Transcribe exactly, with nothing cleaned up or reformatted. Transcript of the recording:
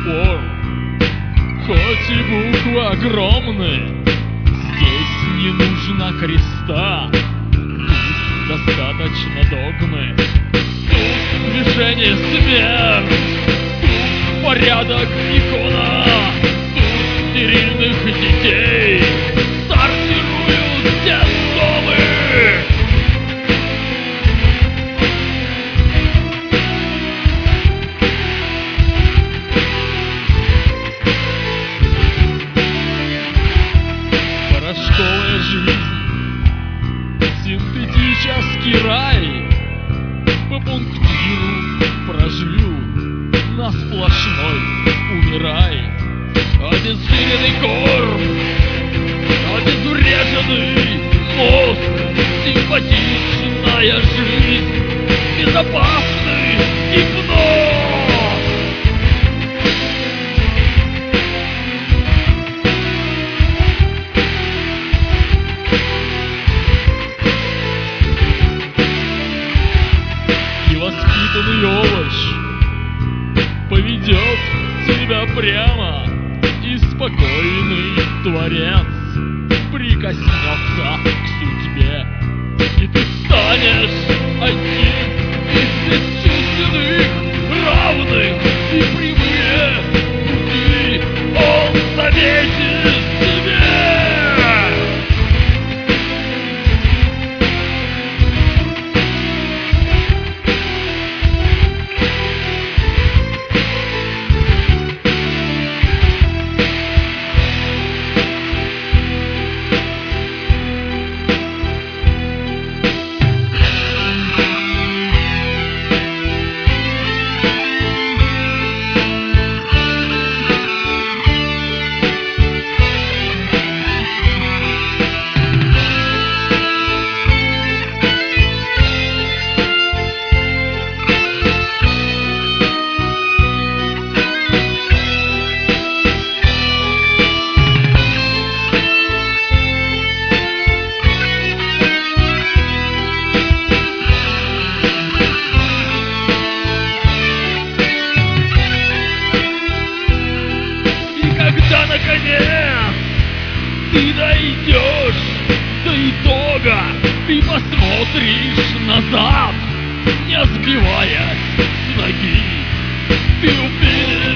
пор. Хоть и буквы огромные, здесь не нужно креста. Тут достаточно догмы, тут движение смерть, тут порядок икона, тут стерильных детей сортируют детдомы. Порошковая жизнь, синтетический рай, по пунктиру прожил на сплошной умирай. Обезжиренный корм, обезуреженный мозг, симпатичная жизнь, безопасный гипноз. Воспитанный овощ поведет тебя прямо, и спокойный творец прикоснется к судьбе, и ты станешь одним из бесчисленных равных, и прямые пути он заметит тебе. Когда наконец ты дойдешь до итога и посмотришь назад, не сбиваясь с ноги, ты увидишь